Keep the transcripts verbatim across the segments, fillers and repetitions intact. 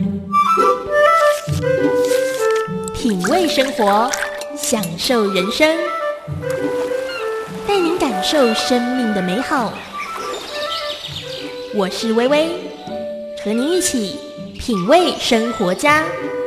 品味生活，享受人生，带您感受生命的美好。我是薇薇，和您一起品味生活家。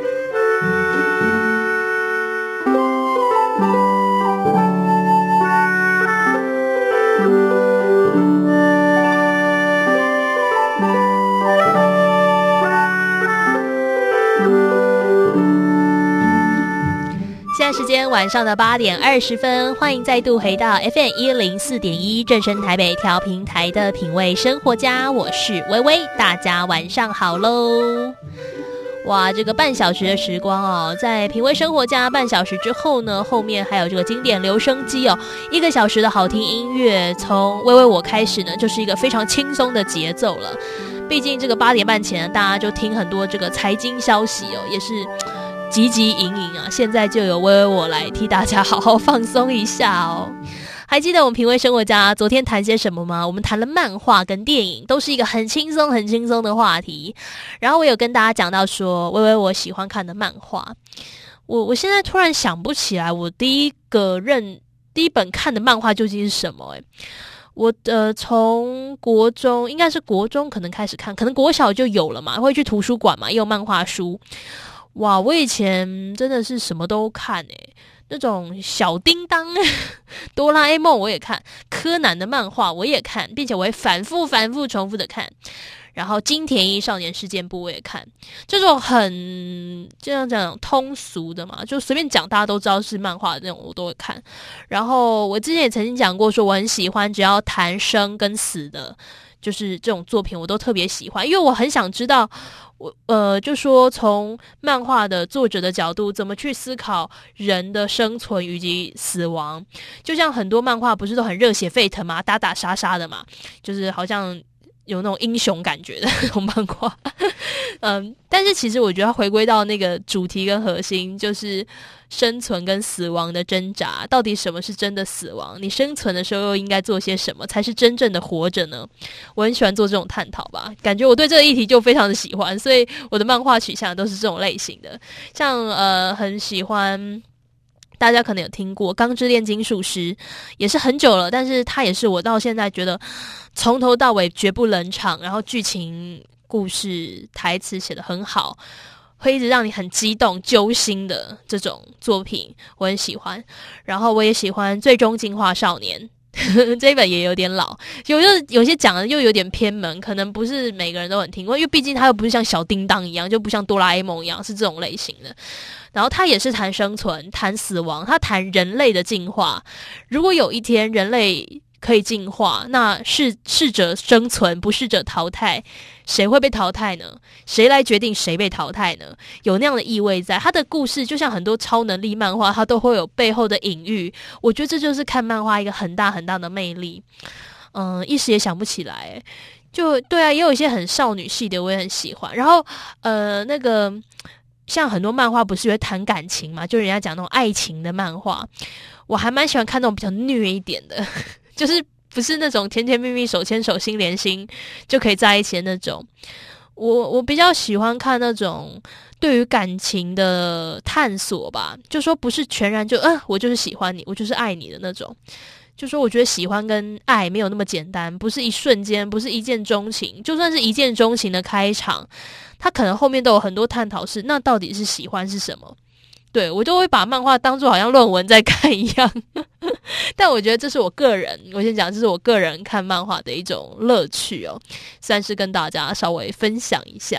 现在时间晚上的八点二十分，欢迎再度回到 F M 一零四点一正声台北调频台的品味生活家，我是薇薇，大家晚上好喽！哇，这个半小时的时光哦，在品味生活家半小时之后呢，后面还有这个经典留声机哦，一个小时的好听音乐，从薇薇我开始呢，就是一个非常轻松的节奏了。毕竟这个八点半前，大家就听很多这个财经消息哦，也是汲汲营营啊，现在就由薇薇我来替大家好好放松一下哦。还记得我们品味生活家昨天谈些什么吗？我们谈了漫画跟电影，都是一个很轻松很轻松的话题。然后我有跟大家讲到说，薇薇我喜欢看的漫画，我我现在突然想不起来我第一个认第一本看的漫画究竟是什么。诶我呃从国中，应该是国中可能开始看，可能国小就有了嘛，会去图书馆嘛，也有漫画书。哇，我以前真的是什么都看诶、欸，那种小叮当、哆啦 A 梦我也看，柯南的漫画我也看，并且我会反复反复重复的看。然后金田一少年事件簿我也看，这种很这样讲通俗的嘛，就随便讲大家都知道是漫画的那种我都会看。然后我之前也曾经讲过说我很喜欢只要谈生跟死的，就是这种作品我都特别喜欢，因为我很想知道我呃，就说从漫画的作者的角度怎么去思考人的生存以及死亡。就像很多漫画不是都很热血沸腾嘛，打打杀杀的嘛，就是好像有那种英雄感觉的那种漫画嗯，但是其实我觉得它回归到那个主题跟核心，就是生存跟死亡的挣扎，到底什么是真的死亡，你生存的时候又应该做些什么才是真正的活着呢？我很喜欢做这种探讨吧，感觉我对这个议题就非常的喜欢，所以我的漫画取向都是这种类型的。像呃很喜欢，大家可能有听过《钢之炼金术师》，也是很久了，但是它也是我到现在觉得从头到尾绝不冷场，然后剧情故事台词写得很好，会一直让你很激动揪心的这种作品我很喜欢。然后我也喜欢《最终进化少年》这一本也有点老，有有些讲的又有点偏门，可能不是每个人都很听过，因为毕竟它又不是像小叮当一样，就不像哆啦 A 梦一样是这种类型的。然后它也是谈生存谈死亡，它谈人类的进化。如果有一天人类可以进化，那适适者生存，不适者淘汰，谁会被淘汰呢？谁来决定谁被淘汰呢？有那样的意味在。他的故事就像很多超能力漫画，它都会有背后的隐喻，我觉得这就是看漫画一个很大很大的魅力。嗯，一时也想不起来。就对啊，也有一些很少女系的我也很喜欢。然后呃那个像很多漫画不是会谈感情嘛，就人家讲那种爱情的漫画，我还蛮喜欢看那种比较虐一点的，就是不是那种甜甜蜜蜜手牵手心连心就可以在一起的那种。我我比较喜欢看那种对于感情的探索吧，就说不是全然就嗯、呃、我就是喜欢你，我就是爱你的那种。就说我觉得喜欢跟爱没有那么简单，不是一瞬间，不是一见钟情，就算是一见钟情的开场，它可能后面都有很多探讨，是那到底是喜欢是什么。对，我就会把漫画当作好像论文在看一样但我觉得这是我个人，我先讲这是我个人看漫画的一种乐趣哦，算是跟大家稍微分享一下。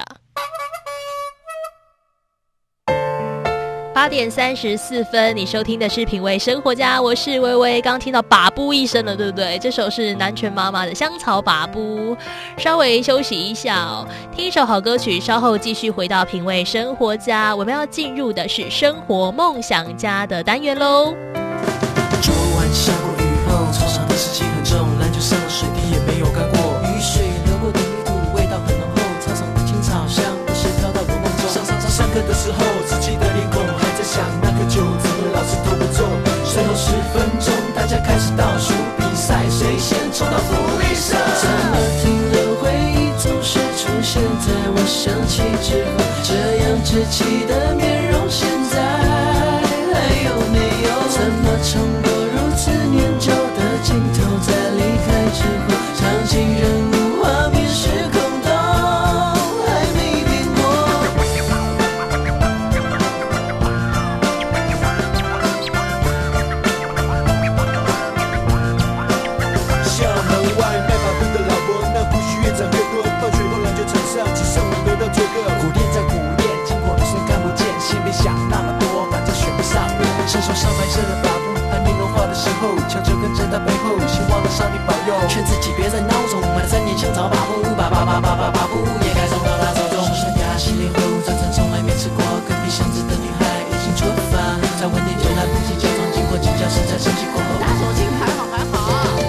八点三十四分，你收听的是品味生活家，我是薇薇。刚听到把布一声了，对不对？这首是南拳妈妈的香草把布。稍微休息一下哦，听一首好歌曲，稍后继续回到品味生活家。我们要进入的是生活梦想家的单元咯。 昨晚下过雨后，操场的湿气很重，篮球上的水滴也没有干过，雨水流过的泥土味道很浓厚，操场的青草香不时飘到我梦中。上上上上课的时候，自己的脸孔还在想那颗球怎么老师都不中。随后十分钟，大家开始倒数比赛，谁先冲到福利社？怎么停了回忆总是出现在我想起之后？这稚气的面容，现在还有没有？怎么冲过如此年久的镜头，在离开之后，场景人物画面时空都还没变过。校门外卖把布的老伯，那胡须越长越多，放学后篮球场上只剩我得到做个苦练在苦练，经过的虽看不见，先别想那么多，反正选不上我。伸手上白色的把布，还没融化的时候，悄悄跟在他背后，希望能上帝保佑，劝自己别再孬种，买了三年香草把布，把把把把把把布也该送到他手中。刷牙洗脸后，早餐从来没吃过，隔壁巷子的女孩已经出发，在晚点就来不及假装经过进教室，才升级过后，大手镜还好还好。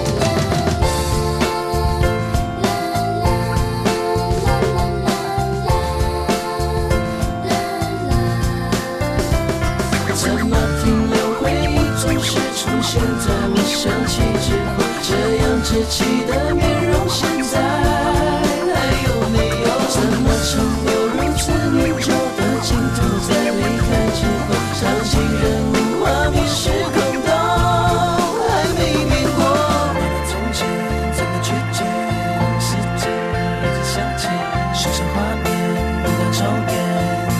怎么停留回忆总是出现在我想起之后，这样稚气的面容，现在还有没有？怎么重留如此年久的镜头，在离开之后，场景人物画面时空都还没变过。我的从前怎么去见？世界一直向前，手上画面不断重演。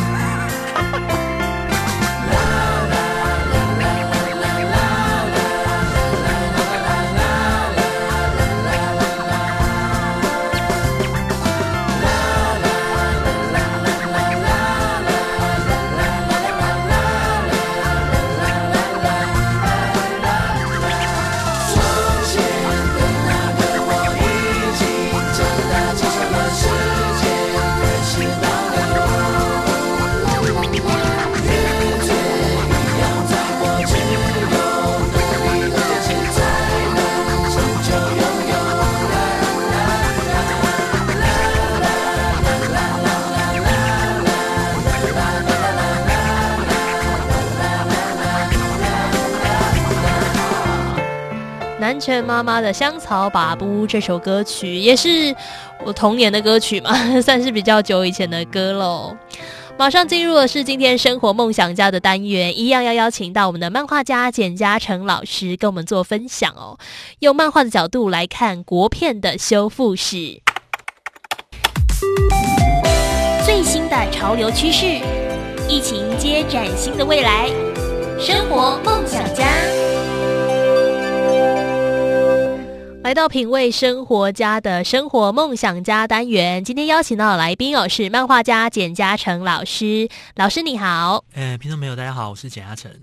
南拳妈妈的香草把布这首歌曲也是我童年的歌曲嘛，算是比较久以前的歌咯。马上进入的是今天生活梦想家的单元，一样要邀请到我们的漫画家简嘉诚老师跟我们做分享哦，用漫画的角度来看国片的修复史，最新的潮流趋势，疫情接崭新的未来，生活梦想家。来到品味生活家的生活梦想家单元，今天邀请到的来宾哦是漫画家简嘉诚老师。老师你好。 呃，听众朋友大家好，我是简嘉诚。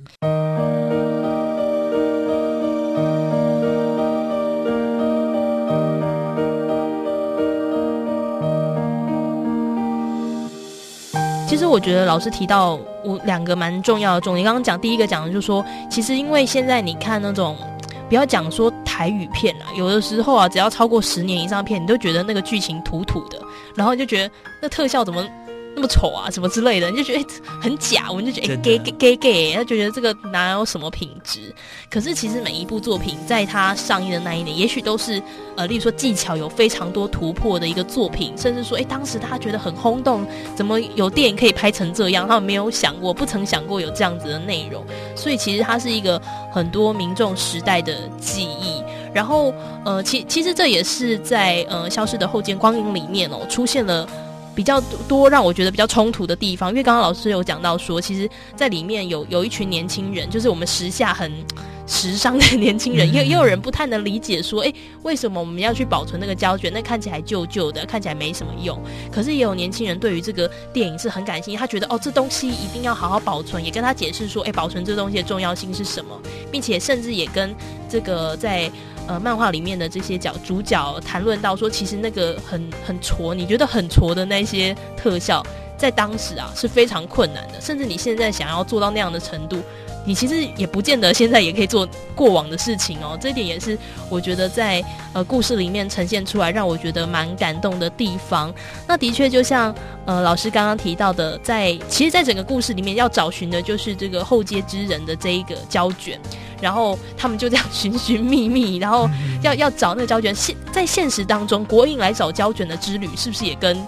其实我觉得老师提到我两个蛮重要的重点，刚刚讲第一个讲的就是说，其实因为现在你看那种不要讲说台语片啊，有的时候啊，只要超过十年以上的片，你都觉得那个剧情土土的，然后你就觉得那特效怎么那么丑啊，什么之类的，你就觉得、欸、很假，我们就觉得哎 gay gay gay， 他觉得这个哪有什么品质？可是其实每一部作品在它上映的那一年，也许都是呃，例如说技巧有非常多突破的一个作品，甚至说哎、欸，当时大家觉得很轰动，怎么有电影可以拍成这样？他们没有想过，不曾想过有这样子的内容，所以其实它是一个很多民众时代的记忆。然后呃，其其实这也是在呃消失的后见光影里面哦，出现了比较多让我觉得比较冲突的地方，因为刚刚老师有讲到说，其实在里面有有一群年轻人，就是我们时下很时尚的年轻人，也也有人不太能理解说，哎，为什么我们要去保存那个胶卷？那看起来旧旧的，看起来没什么用。可是也有年轻人对于这个电影是很感兴趣，他觉得哦，这东西一定要好好保存，也跟他解释说，哎，保存这东西的重要性是什么，并且甚至也跟这个在呃，漫画里面的这些角主角谈论到说，其实那个很很挫，你觉得很挫的那些特效，在当时啊是非常困难的，甚至你现在想要做到那样的程度，你其实也不见得现在也可以做过往的事情哦。这一点也是我觉得在呃故事里面呈现出来，让我觉得蛮感动的地方。那的确就像呃老师刚刚提到的，在其实，在整个故事里面要找寻的就是这个后街之人的这一个胶卷。然后他们就这样寻寻觅觅，然后要要找那个胶卷。现在现实当中，国营来找胶卷的之旅，是不是也跟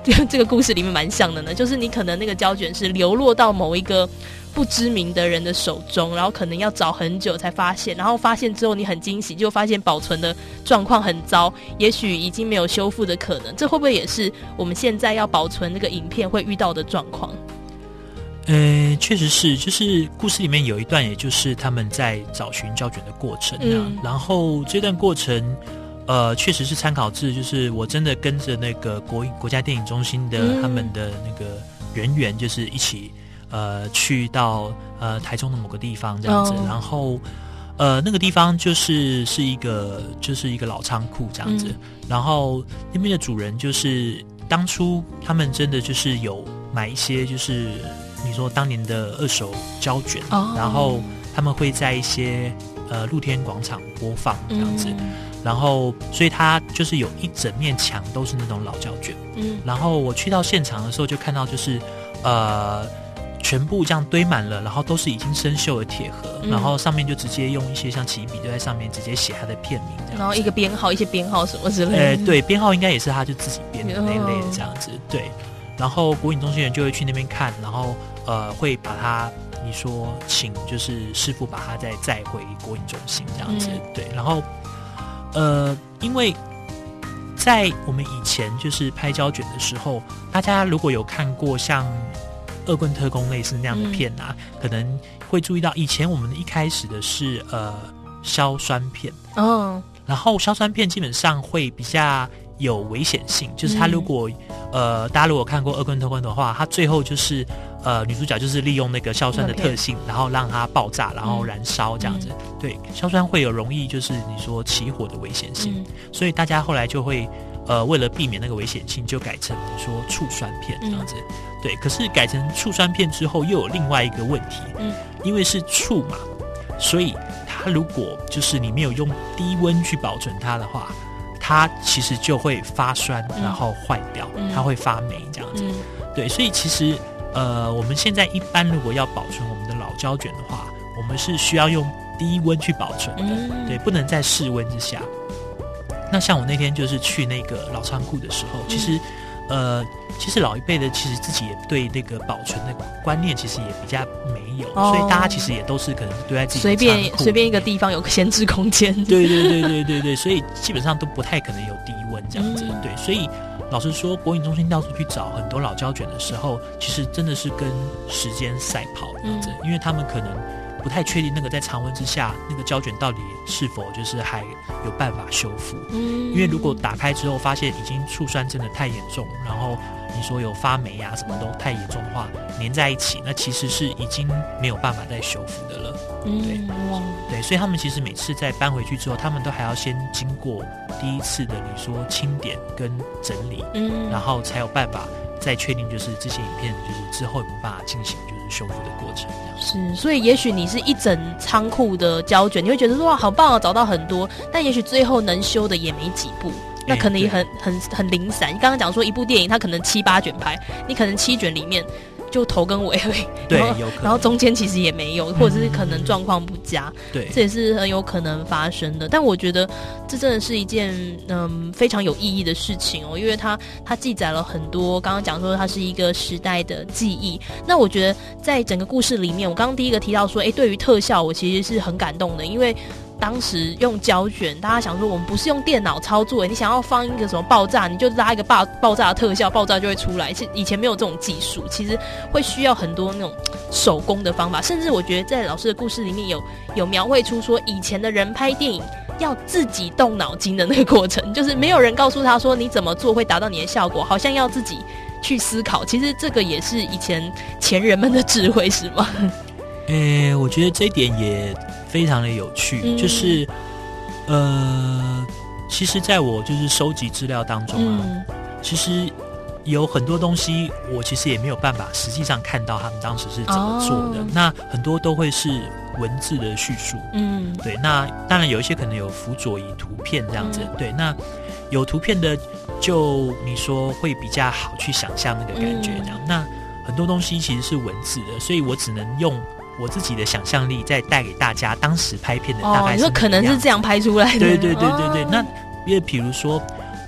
这个故事里面蛮像的呢？就是你可能那个胶卷是流落到某一个不知名的人的手中，然后可能要找很久才发现，然后发现之后你很惊喜，就发现保存的状况很糟，也许已经没有修复的可能。这会不会也是我们现在要保存那个影片会遇到的状况？ 呃，确实是，就是故事里面有一段，也就是他们在找寻胶卷的过程啊、嗯、然后这段过程呃，确实是参考自，就是我真的跟着那个国国家电影中心的、嗯、他们的那个人员，就是一起呃去到呃台中的某个地方这样子，哦、然后呃那个地方就是是一个就是一个老仓库这样子，嗯、然后那边的主人就是当初他们真的就是有买一些就是你说当年的二手胶卷，哦、然后他们会在一些呃露天广场播放这样子。嗯，然后所以它就是有一整面墙都是那种老胶卷，嗯，然后我去到现场的时候就看到就是呃全部这样堆满了，然后都是已经生锈的铁盒，嗯、然后上面就直接用一些像起笔就在上面直接写它的片名这样子， 然后一个编号一些编号什么之类的， 呃对，编号应该也是他就自己编的那一类的这样子，对，然后国影中心人就会去那边看，然后呃会把它你说请就是师傅把它再载回国影中心这样子，嗯、对，然后呃，因为在我们以前就是拍胶卷的时候，大家如果有看过像《恶棍特工》类似那样的片啊，嗯、可能会注意到以前我们一开始的是呃硝酸片，哦，然后硝酸片基本上会比较有危险性，就是它如果、嗯、呃大家如果看过《恶棍特工》的话，它最后就是呃女主角就是利用那个硝酸的特性，然后让它爆炸，然后燃烧这样子。嗯、对，硝酸会有容易就是你说起火的危险性，嗯、所以大家后来就会呃为了避免那个危险性，就改成你说醋酸片这样子。嗯、对，可是改成醋酸片之后，又有另外一个问题，嗯，因为是醋嘛，所以它如果就是你没有用低温去保存它的话，它其实就会发酸，然后坏掉，嗯、它会发霉这样子。嗯、对，所以其实呃，我们现在一般如果要保存我们的老胶卷的话，我们是需要用低温去保存的，嗯、对，不能在室温之下。那像我那天就是去那个老仓库的时候，嗯、其实呃，其实老一辈的其实自己也对那个保存的观念其实也比较没有，哦、所以大家其实也都是可能堆在自己的随便随便一个地方有个闲置空间， 对对对对对对，所以基本上都不太可能有低温这样子，嗯、对，所以老实说，国影中心到处去找很多老胶卷的时候，其实真的是跟时间赛跑这样子，嗯、因为他们可能不太确定那个在常温之下那个胶卷到底是否就是还有办法修复，嗯、因为如果打开之后发现已经醋酸真的太严重，然后你说有发霉啊什么都太严重的话，粘在一起，那其实是已经没有办法再修复的了，嗯、对对，所以他们其实每次在搬回去之后，他们都还要先经过第一次的你说清点跟整理，嗯、然后才有办法再确定就是这些影片就是之后有没有办法进行就是修复的过程这样。 是，所以也许你是一整仓库的胶卷，你会觉得说哇好棒哦，找到很多，但也许最后能修的也没几部，那可能也很很很零散。你刚刚讲说一部电影它可能七八卷拍，你可能七卷里面就头跟尾而已， 对，有可能， 然后中间其实也没有，或者是可能状况不佳， 对， 这也是很有可能发生的。但我觉得这真的是一件嗯非常有意义的事情哦，因为它它记载了很多，刚刚讲说它是一个时代的记忆。那我觉得在整个故事里面，我刚刚第一个提到说，哎，对于特效我其实是很感动的，因为当时用胶卷，大家想说我们不是用电脑操作，你想要放一个什么爆炸，你就拉一个爆爆炸的特效，爆炸就会出来。其实以前没有这种技术，其实会需要很多那种手工的方法。甚至我觉得在老师的故事里面有有描绘出说，以前的人拍电影要自己动脑筋的那个过程，就是没有人告诉他说你怎么做会达到你的效果，好像要自己去思考。其实这个也是以前前人们的智慧，是吗？ 诶，我觉得这一点也非常的有趣，嗯、就是呃，其实在我就是收集资料当中啊，嗯、其实有很多东西我其实也没有办法实际上看到他们当时是怎么做的，哦、那很多都会是文字的叙述，嗯，对，那当然有一些可能有辅佐以图片这样子，嗯、对，那有图片的就你说会比较好去想象那个感觉这样，嗯、那很多东西其实是文字的，所以我只能用我自己的想象力再带给大家当时拍片的大概是、哦、 你说可能是这样拍出来的， 对对对对对。哦、那因为比如说，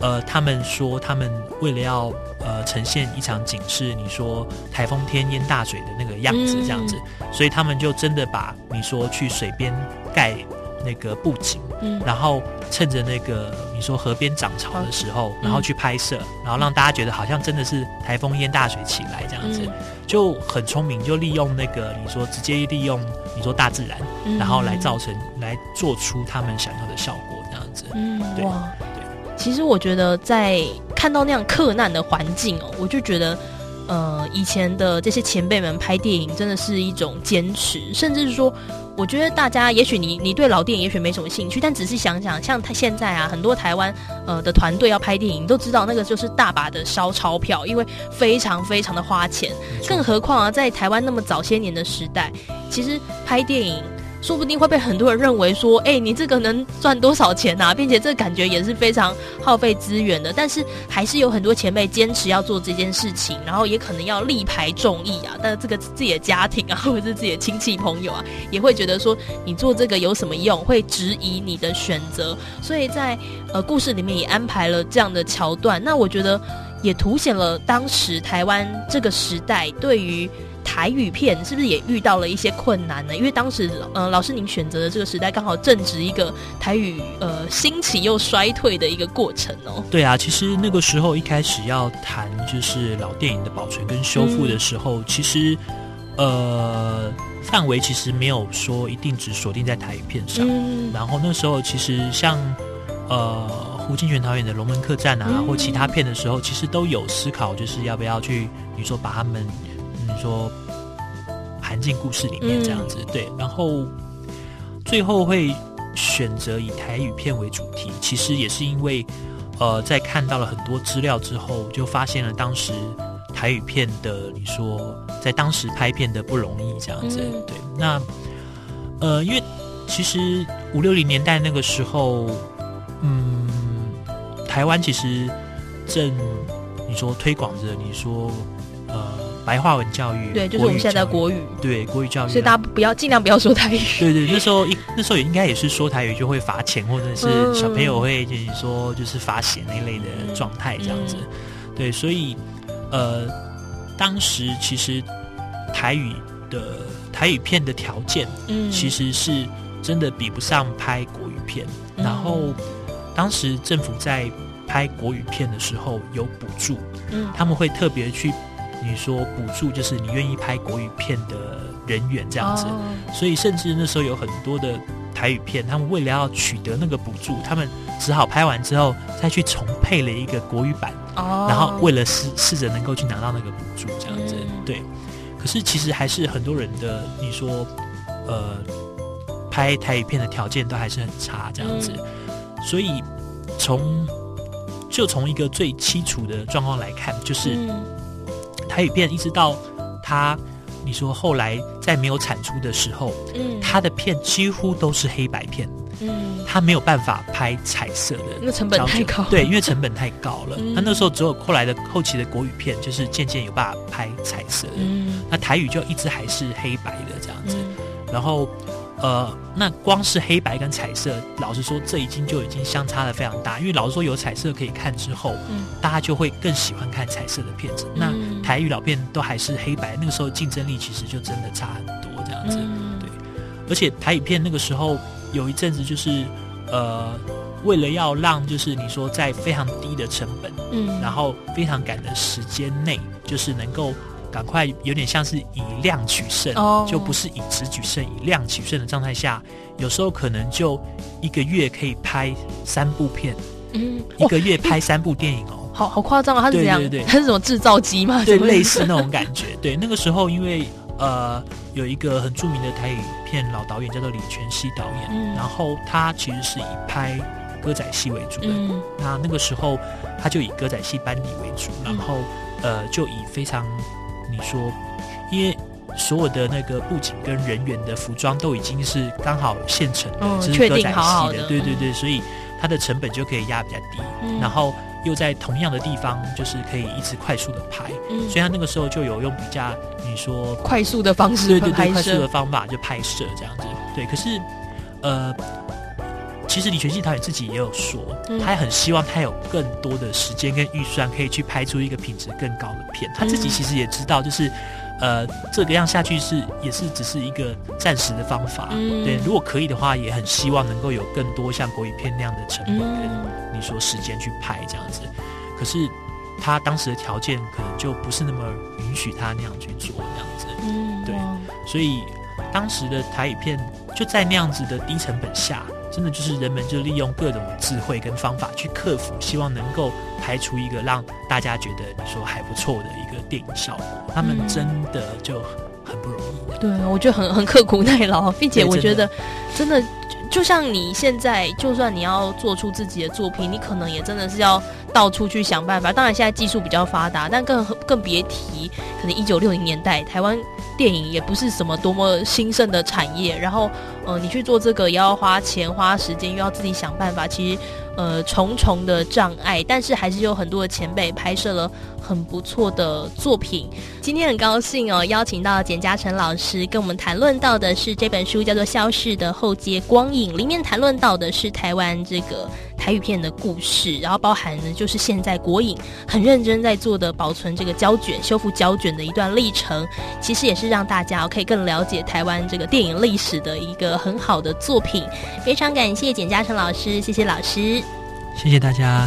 呃，他们说他们为了要呃呈现一场景是你说台风天淹大水的那个样子这样子，嗯、所以他们就真的把你说去水边盖那个布景，嗯、然后趁着那个你说河边涨潮的时候，嗯、然后去拍摄，然后让大家觉得好像真的是台风淹大水起来这样子，嗯、就很聪明，就利用那个你说直接利用你说大自然，嗯、然后来造成来做出他们想要的效果这样子，嗯，对。 哇其实我觉得在看到那样克难的环境哦，我就觉得呃，以前的这些前辈们拍电影真的是一种坚持，甚至是说我觉得大家也许你你对老电影也许没什么兴趣，但仔细想想像他现在啊很多台湾呃的团队要拍电影，你都知道那个就是大把的烧钞票，因为非常非常的花钱，更何况啊在台湾那么早些年的时代，其实拍电影说不定会被很多人认为说，哎、欸，你这个能赚多少钱啊？并且这感觉也是非常耗费资源的。但是还是有很多前辈坚持要做这件事情，然后也可能要力排众议啊。但是这个自己的家庭啊，或者是自己的亲戚朋友啊，也会觉得说你做这个有什么用？会质疑你的选择。所以在呃故事里面也安排了这样的桥段。那我觉得也凸显了当时台湾这个时代对于台语片是不是也遇到了一些困难呢？因为当时呃，老师您选择的这个时代刚好正值一个台语呃兴起又衰退的一个过程哦。 对啊，其实那个时候一开始要谈就是老电影的保存跟修复的时候，嗯、其实呃范围其实没有说一定只锁定在台语片上。嗯、然后那时候其实像呃胡金铨导演的《龙门客栈》啊，嗯、或其他片的时候，其实都有思考，就是要不要去你说把他们。你说含进故事里面这样子，嗯、对，然后最后会选择以台语片为主题，其实也是因为呃，在看到了很多资料之后，就发现了当时台语片的你说在当时拍片的不容易这样子，嗯、对，那呃，因为其实五六零年代那个时候，嗯，台湾其实正你说推广着你说呃。白话文教育， 对，就是我们现在的国语， 对国语教育， 所以大家不要尽量不要说台语。 对对，那时候一那时候也应该也是说台语就会罚钱，或者是小朋友会就是说就是罚写那类的状态这样子。嗯、对，所以呃，当时其实台语的台语片的条件，嗯，其实是真的比不上拍国语片。嗯、然后当时政府在拍国语片的时候有补助，嗯，他们会特别去。你说补助就是你愿意拍国语片的人员这样子， oh. 所以甚至那时候有很多的台语片，他们为了要取得那个补助，他们只好拍完之后再去重配了一个国语版， oh. 然后为了试试着能够去拿到那个补助这样子，嗯、对。可是其实还是很多人的你说呃拍台语片的条件都还是很差这样子，嗯、所以从就从一个最基础的状况来看，就是。嗯台语片一直到他，你说后来在没有产出的时候，嗯，他的片几乎都是黑白片，嗯，他没有办法拍彩色的， 那成本太高， 对，因为成本太高了。那、嗯、那时候只有后来的后期的国语片，就是渐渐有办法拍彩色的，嗯，那台语就一直还是黑白的这样子，嗯、然后。呃，那光是黑白跟彩色，老实说，这已经就已经相差的非常大。因为老实说，有彩色可以看之后，嗯、大家就会更喜欢看彩色的片子。嗯、那台语老片都还是黑白，那个时候竞争力其实就真的差很多这样子。嗯、对，而且台语片那个时候有一阵子就是呃，为了要让就是你说在非常低的成本，嗯，然后非常赶的时间内，就是能够。赶快有点像是以量取胜， oh. 就不是以质取胜，以量取胜的状态下，有时候可能就一个月可以拍三部片，嗯，一个月拍三部电影哦， 好好夸张啊！他是怎样？ 对对对， 他是什么制造机吗？ 对，类似那种感觉。对，那个时候因为呃有一个很著名的台语片老导演叫做李全熙导演，嗯、然后他其实是以拍歌仔戏为主的，嗯、那那个时候他就以歌仔戏班底为主，然后、嗯、呃就以非常。你说，因为所有的那个布景跟人员的服装都已经是刚好现成的， 嗯、 是歌仔戏的，好好的对对对，所以它的成本就可以压比较低，嗯、然后又在同样的地方，就是可以一直快速的拍，嗯、所以他那个时候就有用比较你说快速的方式， 对对对，快速的方法就拍摄这样子，对。可是，呃， 其实李全信导演自己也有说， 嗯、 他也很希望他有更多的时间跟预算可以去拍出一个品质更高的片。他自己其实也知道，就是呃这个样下去是也是只是一个暂时的方法。嗯、对，如果可以的话，也很希望能够有更多像国语片那样的成本跟你说时间去拍这样子。可是他当时的条件可能就不是那么允许他那样去做这样子。嗯，对，所以当时的台语片就在那样子的低成本下，真的就是人们就利用各种智慧跟方法去克服，希望能够拍出一个让大家觉得你说还不错的一个电影效果。他们真的就很不容易。 对，我觉得很很刻苦耐劳，并且我觉得真的就像你现在，就算你要做出自己的作品，你可能也真的是要到处去想办法。当然现在技术比较发达，但更更别提可能一九六零年代台湾电影也不是什么多么兴盛的产业，然后呃你去做这个也要花钱花时间，又要自己想办法，其实呃重重的障碍，但是还是有很多的前辈拍摄了很不错的作品。今天很高兴哦，邀请到简嘉诚老师跟我们谈论到的是这本书叫做《消逝的后街光影》，里面谈论到的是台湾这个台语片的故事，然后包含呢就是现在国影很认真在做的保存这个胶卷、修复胶卷的一段历程，其实也是让大家可以更了解台湾这个电影历史的一个很好的作品。非常感谢简嘉诚老师，谢谢老师， 谢谢大家。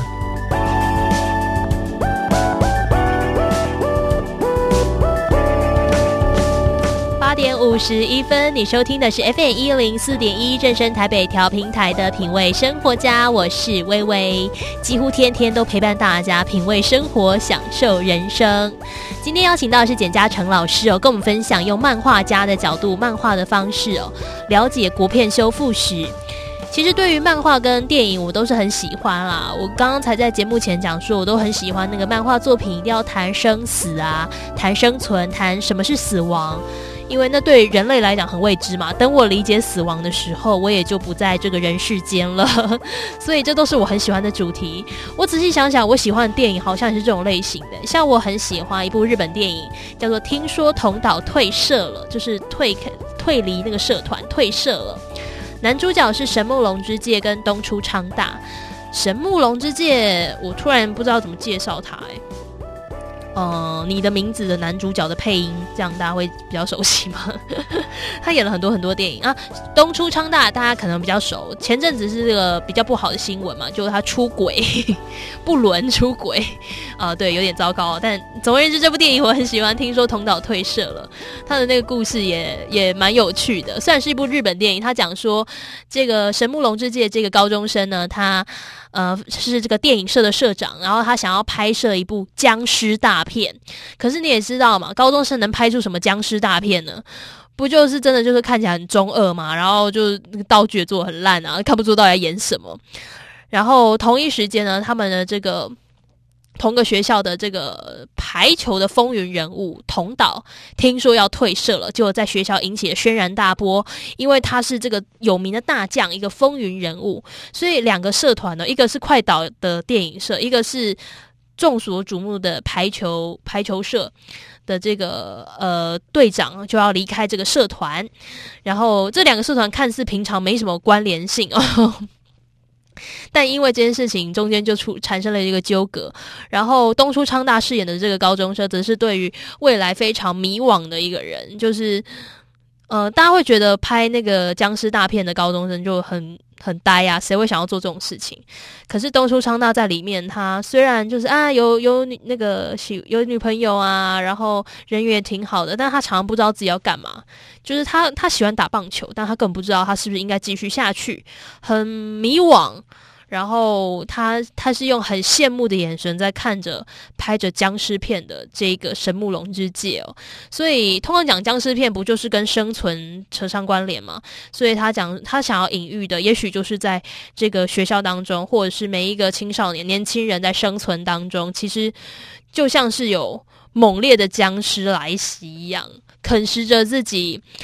八点五十一分，你收听的是 F M 一零四点一正声台北调频台的品味生活家，我是薇薇，几乎天天都陪伴大家品味生活，享受人生。今天邀请到的是简嘉诚老师哦，跟我们分享用漫画家的角度、漫画的方式哦，了解国片修复史。其实对于漫画跟电影我都是很喜欢啦，我刚刚才在节目前讲说我都很喜欢那个漫画作品一定要谈生死啊，谈生存，谈什么是死亡，因为那对人类来讲很未知嘛，等我理解死亡的时候我也就不在这个人世间了，所以这都是我很喜欢的主题。我仔细想想，我喜欢的电影好像也是这种类型的，像我很喜欢一部日本电影叫做听说桐岛退社了，就是退退离那个社团退社了，男主角是神木隆之介跟东出昌大。神木隆之介我突然不知道怎么介绍他欸呃，你的名字的男主角的配音，这样大家会比较熟悉吗？他演了很多很多电影啊。东出昌大大家可能比较熟，前阵子是这个比较不好的新闻嘛，就是他出轨，不伦出轨，啊、呃，对，有点糟糕。但总而言之，这部电影我很喜欢。听说桐岛退社了，他的那个故事也也蛮有趣的。虽然是一部日本电影，他讲说这个神木隆之介这个高中生呢，他呃是这个电影社的社长，然后他想要拍摄一部僵尸大片，可是你也知道嘛，高中生能拍出什么僵尸大片呢？不就是真的就是看起来很中二嘛，然后就那个道具也做得很烂啊，看不出到底在演什么。然后同一时间呢，他们的这个同个学校的这个排球的风云人物桐岛听说要退社了，结果在学校引起了轩然大波，因为他是这个有名的大将，一个风云人物，所以两个社团呢，一个是快岛的电影社，一个是众所瞩目的排球排球社的这个呃队长就要离开这个社团，然后这两个社团看似平常没什么关联性哦，但因为这件事情中间就出产生了一个纠葛，然后东出昌大饰演的这个高中生则是对于未来非常迷惘的一个人，就是呃大家会觉得拍那个僵尸大片的高中生就很很呆啊，谁会想要做这种事情？可是东出昌大在里面，他虽然就是啊有有那个有女朋友啊，然后人缘也挺好的，但他常常不知道自己要干嘛。就是他他喜欢打棒球，但他根本不知道他是不是应该继续下去，很迷惘。然后他他是用很羡慕的眼神在看着拍着僵尸片的这个神木隆之介哦，所以通常讲僵尸片不就是跟生存扯上关联吗？所以他讲他想要隐喻的，也许就是在这个学校当中，或者是每一个青少年年轻人在生存当中，其实就像是有猛烈的僵尸来袭一样，啃食着自己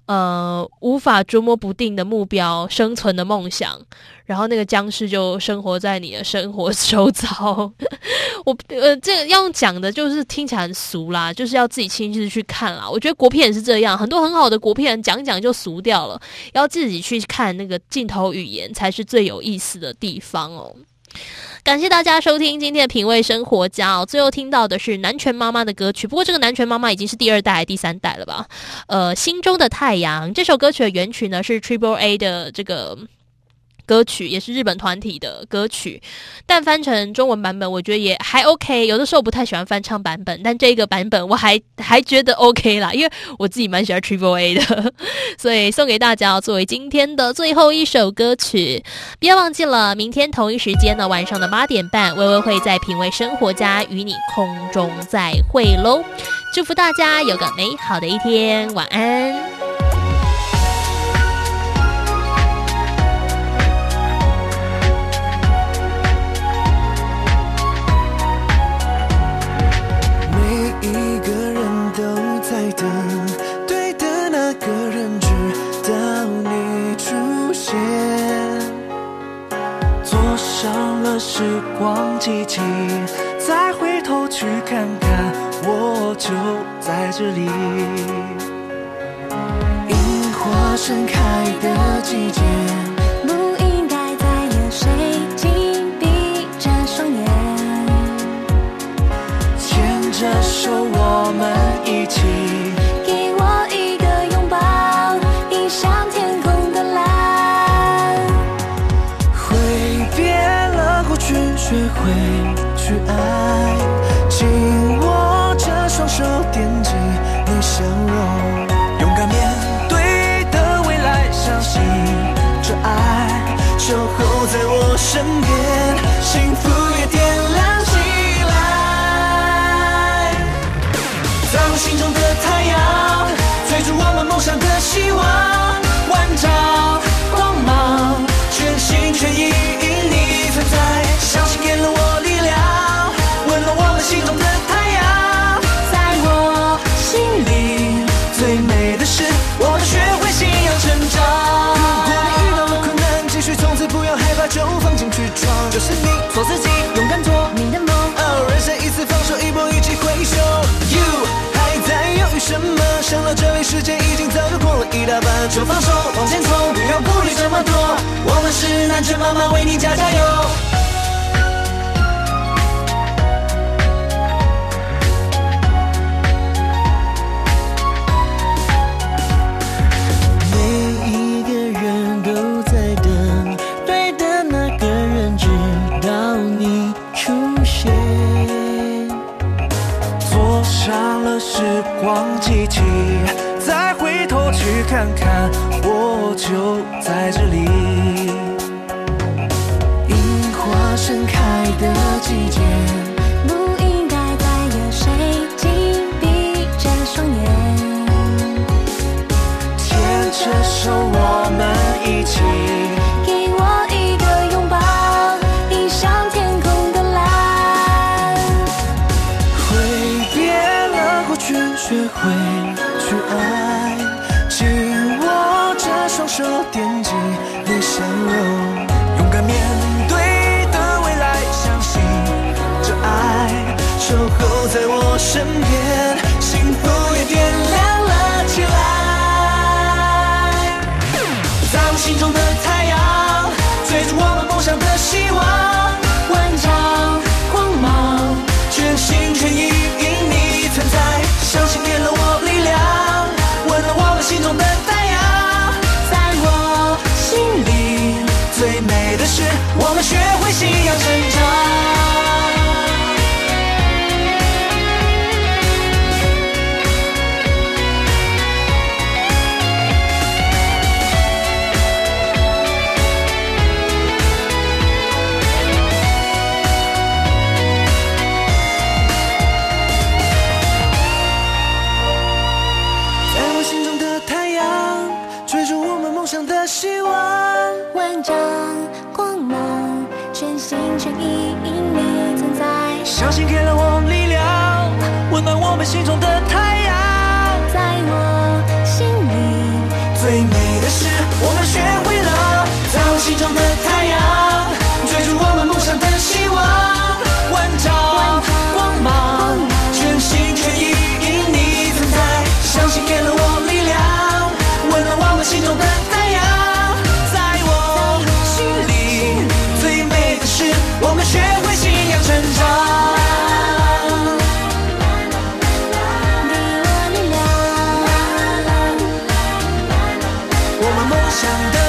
呃无法捉摸不定的目标、生存的梦想，然后那个僵尸就生活在你的生活周遭。我呃，这个要讲的就是听起来很俗啦，就是要自己亲自去看啦。我觉得国片也是这样，很多很好的国片讲讲就俗掉了，要自己去看那个镜头语言才是最有意思的地方哦。感谢大家收听今天的品味生活家哦。最后听到的是南拳妈妈的歌曲，不过这个南拳妈妈已经是第二代还是第三代了吧？呃，心中的太阳这首歌曲的原曲呢是 Triple A 的这个歌曲，也是日本团体的歌曲，但翻成中文版本我觉得也还 OK， 有的时候不太喜欢翻唱版本，但这个版本我还还觉得 OK 啦，因为我自己蛮喜欢 Triple A 的，所以送给大家作为今天的最后一首歌曲。不要忘记了明天同一时间呢，晚上的八点半，微微会在品味生活家与你空中再会咯。祝福大家有个美好的一天，晚安。 时光机器，再回头去看看，我就在这里。樱花盛开的季节， 不应该再有谁紧闭着双眼， 牵着手我们一起， 给我一个拥抱，迎向天空的蓝。 挥别了过去，学会去爱，紧握着双手，惦记你笑容，勇敢面对的未来，相信这爱守候在我身边，幸福也点亮起来。在我心中的太阳，追逐我们梦想的希望，万丈光芒，全心全意因你存在，相信给了我力量，温暖我们心中的太阳。在我心里最美的是我们学会信仰成长。如果你遇到了困难，继续冲刺，不要害怕，就放进去闯，就是你做自己，勇敢做你的梦， 哦，人生一次放手一搏，一起挥手。 You 还在犹豫什么？想到这里时间已经早就过了一大半，就放手往前冲，不要顾虑这么多，我们是南拳妈妈，为你加加油。每一个人都在等，对的那个人直到你出现，坐上了时光机器，再回头去看看，我就在这里。樱花盛开的季节， 不应该再有谁紧闭着双眼， 牵着手我们一起， 给我一个拥抱，迎向天空的蓝。 挥别了过去，学会去爱，紧握着双手，惦记你笑容，勇敢面对的未来，相信这爱守候在我身边，幸福也点亮了起来。在我心中的太阳，追逐我们梦想的希望，万丈光芒，全心全意因你存在，相信给了我力量，温暖我们心中的太阳。在我心里最美的是我们学会信仰成长。的希望， 万丈光芒，全心全意因你存在， 相信给了我力量，温暖我们心中的太阳。 在我心里信给了我力量，温暖我们心中的太阳。在我心里，最美的是我们学会信仰成长。我们梦想的